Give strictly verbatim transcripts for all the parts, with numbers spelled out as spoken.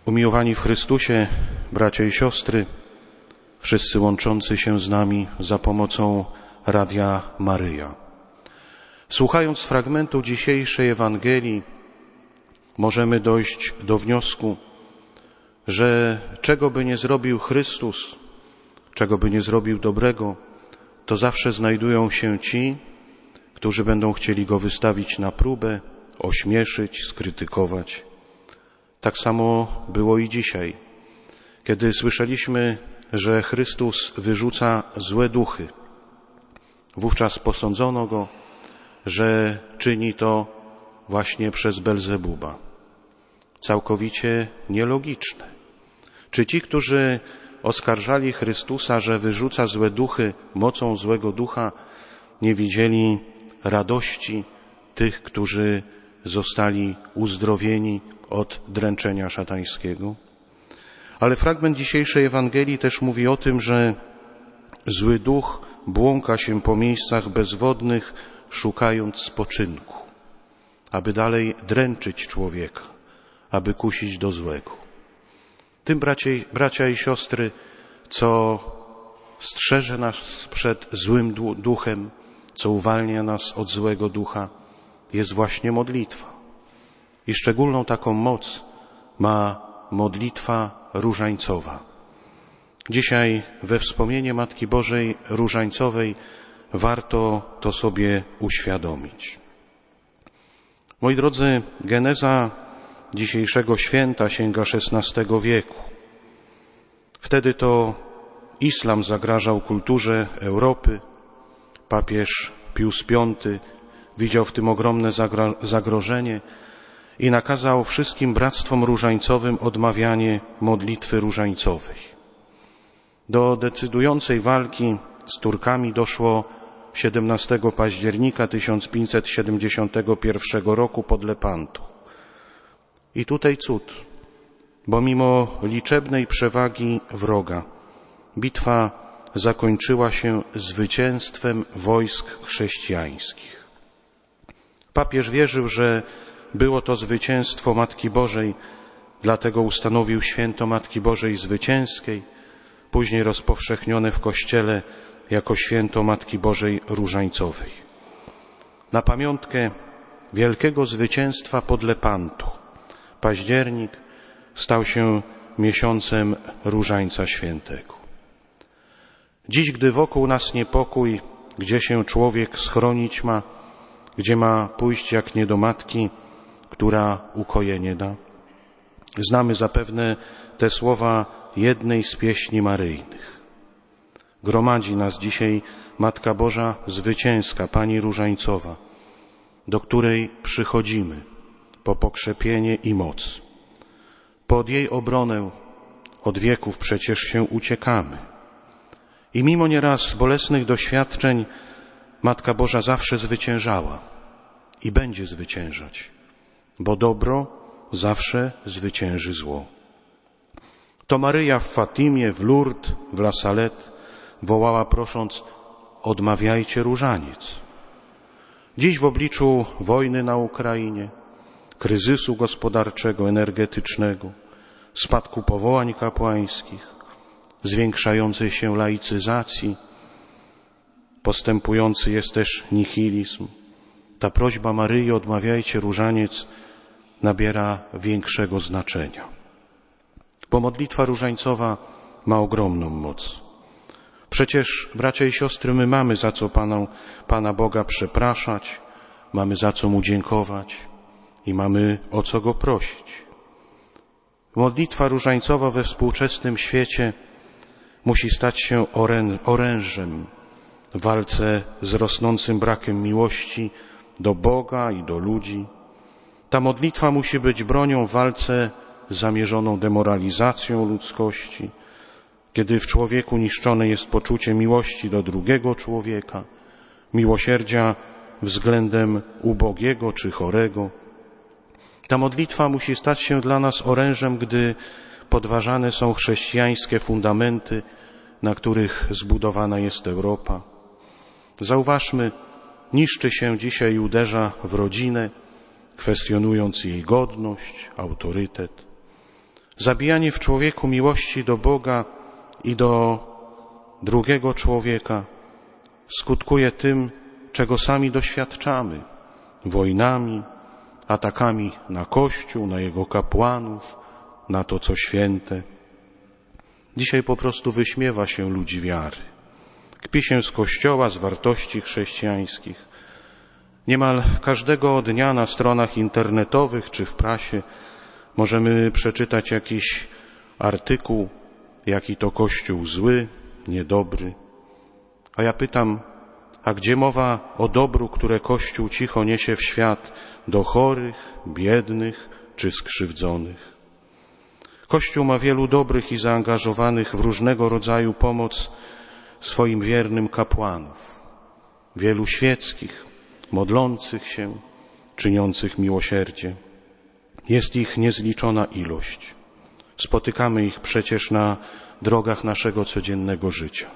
Umiłowani w Chrystusie, bracia i siostry, wszyscy łączący się z nami za pomocą Radia Maryja. Słuchając fragmentu dzisiejszej Ewangelii, możemy dojść do wniosku, że czego by nie zrobił Chrystus, czego by nie zrobił dobrego, to zawsze znajdują się ci, którzy będą chcieli Go wystawić na próbę, ośmieszyć, skrytykować. Tak samo było i dzisiaj, kiedy słyszeliśmy, że Chrystus wyrzuca złe duchy. Wówczas posądzono Go, że czyni to właśnie przez Belzebuba. Całkowicie nielogiczne. Czy ci, którzy oskarżali Chrystusa, że wyrzuca złe duchy mocą złego ducha, nie widzieli radości tych, którzy zostali uzdrowieni od dręczenia szatańskiego? Ale fragment dzisiejszej Ewangelii też mówi o tym, że zły duch błąka się po miejscach bezwodnych, szukając spoczynku, aby dalej dręczyć człowieka, aby kusić do złego. Tym, bracia, bracia i siostry, co strzeże nas przed złym duchem, co uwalnia nas od złego ducha, jest właśnie modlitwa. I szczególną taką moc ma modlitwa różańcowa. Dzisiaj we wspomnienie Matki Bożej Różańcowej warto to sobie uświadomić. Moi drodzy, geneza dzisiejszego święta sięga szesnastego wieku. Wtedy to islam zagrażał kulturze Europy. Papież Pius Piąty widział w tym ogromne zagrożenie i nakazał wszystkim bractwom różańcowym odmawianie modlitwy różańcowej. Do decydującej walki z Turkami doszło siedemnastego października tysiąc pięćset siedemdziesiątego pierwszego roku pod Lepantą. I tutaj cud, bo mimo liczebnej przewagi wroga, bitwa zakończyła się zwycięstwem wojsk chrześcijańskich. Papież wierzył, że było to zwycięstwo Matki Bożej, dlatego ustanowił święto Matki Bożej Zwycięskiej, później rozpowszechnione w Kościele jako święto Matki Bożej Różańcowej. Na pamiątkę wielkiego zwycięstwa pod Lepantą październik stał się miesiącem Różańca Świętego. Dziś, gdy wokół nas niepokój, gdzie się człowiek schronić ma, gdzie ma pójść jak nie do matki, która ukojenie da, znamy zapewne te słowa jednej z pieśni maryjnych. Gromadzi nas dzisiaj Matka Boża Zwycięska, Pani Różańcowa, do której przychodzimy po pokrzepienie i moc. Pod jej obronę od wieków przecież się uciekamy. I mimo nieraz bolesnych doświadczeń Matka Boża zawsze zwyciężała i będzie zwyciężać, bo dobro zawsze zwycięży zło. To Maryja w Fatimie, w Lourdes, w La Salette wołała prosząc: odmawiajcie różaniec. Dziś w obliczu wojny na Ukrainie, kryzysu gospodarczego, energetycznego, spadku powołań kapłańskich, zwiększającej się laicyzacji, postępujący jest też nihilizm. Ta prośba Maryi, odmawiajcie różaniec, nabiera większego znaczenia. Bo modlitwa różańcowa ma ogromną moc. Przecież, bracia i siostry, my mamy za co Pana, Pana Boga przepraszać, mamy za co Mu dziękować i mamy o co Go prosić. Modlitwa różańcowa we współczesnym świecie musi stać się orę, orężem w walce z rosnącym brakiem miłości do Boga i do ludzi. Ta modlitwa musi być bronią w walce z zamierzoną demoralizacją ludzkości, kiedy w człowieku niszczone jest poczucie miłości do drugiego człowieka, miłosierdzia względem ubogiego czy chorego. Ta modlitwa musi stać się dla nas orężem, gdy podważane są chrześcijańskie fundamenty, na których zbudowana jest Europa. Zauważmy, niszczy się dzisiaj i uderza w rodzinę, kwestionując jej godność, autorytet. Zabijanie w człowieku miłości do Boga i do drugiego człowieka skutkuje tym, czego sami doświadczamy, wojnami, atakami na Kościół, na jego kapłanów, na to, co święte. Dzisiaj po prostu wyśmiewa się ludzi wiary. Kpi się z Kościoła, z wartości chrześcijańskich. Niemal każdego dnia na stronach internetowych czy w prasie możemy przeczytać jakiś artykuł, jaki to Kościół zły, niedobry. A ja pytam, a gdzie mowa o dobru, które Kościół cicho niesie w świat do chorych, biednych czy skrzywdzonych? Kościół ma wielu dobrych i zaangażowanych w różnego rodzaju pomoc swoim wiernym kapłanów, wielu świeckich, modlących się, czyniących miłosierdzie. Jest ich niezliczona ilość. Spotykamy ich przecież na drogach naszego codziennego życia.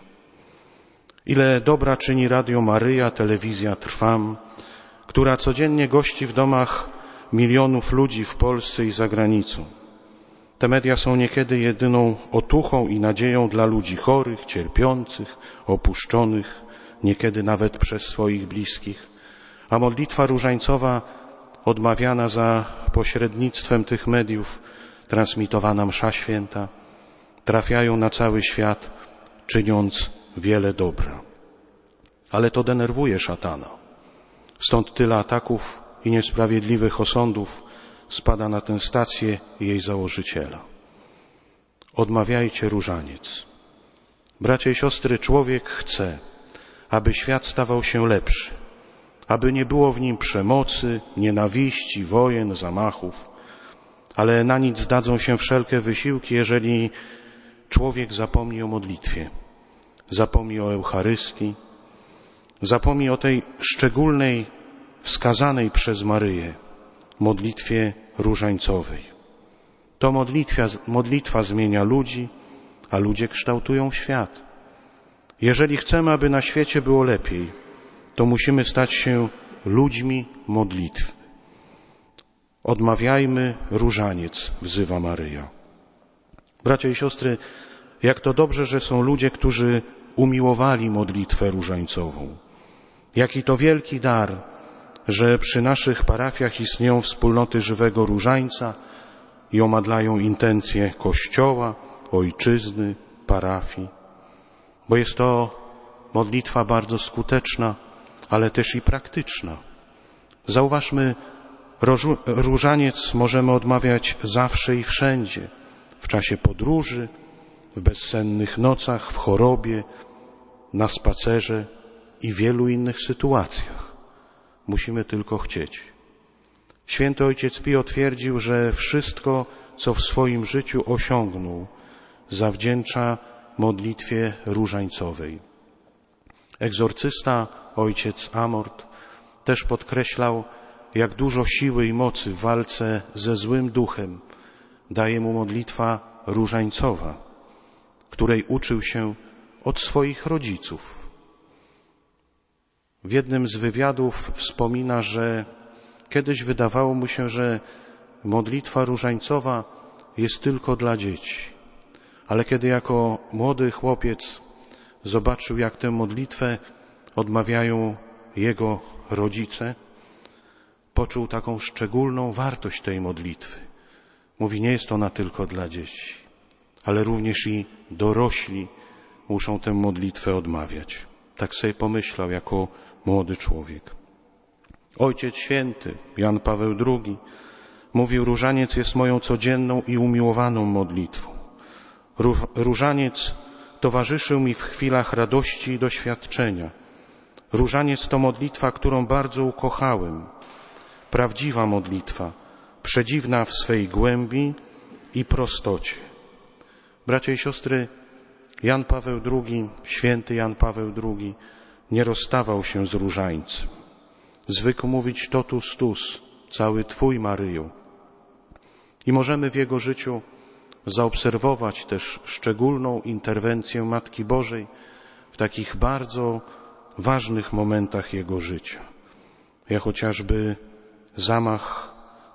Ile dobra czyni Radio Maryja, telewizja Trwam, która codziennie gości w domach milionów ludzi w Polsce i za granicą. Te media są niekiedy jedyną otuchą i nadzieją dla ludzi chorych, cierpiących, opuszczonych, niekiedy nawet przez swoich bliskich. A modlitwa różańcowa, odmawiana za pośrednictwem tych mediów, transmitowana msza święta, trafiają na cały świat, czyniąc wiele dobra. Ale to denerwuje szatana. Stąd tyle ataków i niesprawiedliwych osądów spada na tę stację i jej założyciela. Odmawiajcie różaniec. Bracia i siostry, człowiek chce, aby świat stawał się lepszy, aby nie było w nim przemocy, nienawiści, wojen, zamachów, ale na nic dadzą się wszelkie wysiłki, jeżeli człowiek zapomni o modlitwie, zapomni o Eucharystii, zapomni o tej szczególnej, wskazanej przez Maryję modlitwie różańcowej. To modlitwa, modlitwa zmienia ludzi, a ludzie kształtują świat. Jeżeli chcemy, aby na świecie było lepiej, to musimy stać się ludźmi modlitwy. Odmawiajmy różaniec, wzywa Maryja. Bracia i siostry, jak to dobrze, że są ludzie, którzy umiłowali modlitwę różańcową. Jaki to wielki dar, że przy naszych parafiach istnieją wspólnoty żywego różańca i omadlają intencje Kościoła, ojczyzny, parafii. Bo jest to modlitwa bardzo skuteczna, ale też i praktyczna. Zauważmy, różaniec możemy odmawiać zawsze i wszędzie. W czasie podróży, w bezsennych nocach, w chorobie, na spacerze i wielu innych sytuacjach. Musimy tylko chcieć. Święty Ojciec Pio twierdził, że wszystko, co w swoim życiu osiągnął, zawdzięcza modlitwie różańcowej. Egzorcysta, ojciec Amort, też podkreślał, jak dużo siły i mocy w walce ze złym duchem daje mu modlitwa różańcowa, której uczył się od swoich rodziców. W jednym z wywiadów wspomina, że kiedyś wydawało mu się, że modlitwa różańcowa jest tylko dla dzieci. Ale kiedy jako młody chłopiec zobaczył, jak tę modlitwę odmawiają jego rodzice, poczuł taką szczególną wartość tej modlitwy. Mówi, nie jest ona tylko dla dzieci, ale również i dorośli muszą tę modlitwę odmawiać. Tak sobie pomyślał jako młody człowiek. Ojciec Święty Jan Paweł drugi mówił, różaniec jest moją codzienną i umiłowaną modlitwą. Różaniec towarzyszył mi w chwilach radości i doświadczenia. Różaniec to modlitwa, którą bardzo ukochałem. Prawdziwa modlitwa, przedziwna w swej głębi i prostocie. Bracia i siostry, Jan Paweł drugi, święty Jan Paweł drugi nie rozstawał się z różańcem. Zwykł mówić totus tus, cały Twój, Maryjo. I możemy w jego życiu zaobserwować też szczególną interwencję Matki Bożej w takich bardzo ważnych momentach jego życia. Jak chociażby zamach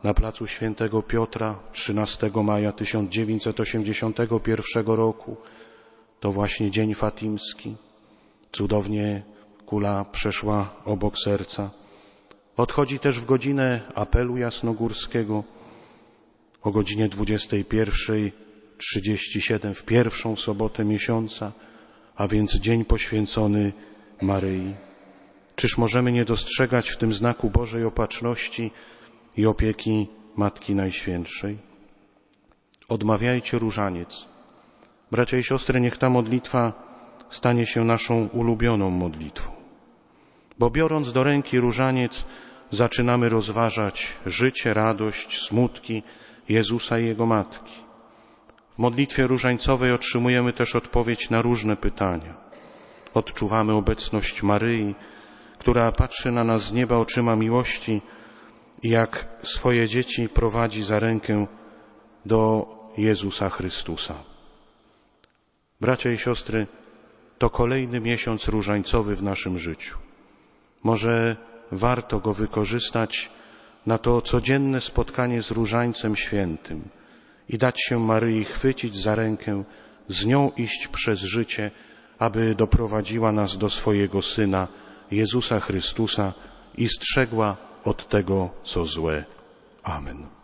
na placu Świętego Piotra trzynastego maja tysiąc dziewięćset osiemdziesiątego pierwszego roku. To właśnie dzień fatimski. Cudownie kula przeszła obok serca. Odchodzi też w godzinę apelu jasnogórskiego o godzinie dwudziestej pierwszej trzydzieści siedem w pierwszą sobotę miesiąca, a więc dzień poświęcony Maryi. Czyż możemy nie dostrzegać w tym znaku Bożej opatrzności i opieki Matki Najświętszej? Odmawiajcie różaniec. Bracia i siostry, niech ta modlitwa stanie się naszą ulubioną modlitwą. Bo biorąc do ręki różaniec, zaczynamy rozważać życie, radość, smutki Jezusa i Jego Matki. W modlitwie różańcowej otrzymujemy też odpowiedź na różne pytania. Odczuwamy obecność Maryi, która patrzy na nas z nieba oczyma miłości i jak swoje dzieci prowadzi za rękę do Jezusa Chrystusa. Bracia i siostry, to kolejny miesiąc różańcowy w naszym życiu. Może warto go wykorzystać na to codzienne spotkanie z Różańcem Świętym i dać się Maryi chwycić za rękę, z nią iść przez życie, aby doprowadziła nas do swojego Syna, Jezusa Chrystusa i strzegła od tego, co złe. Amen.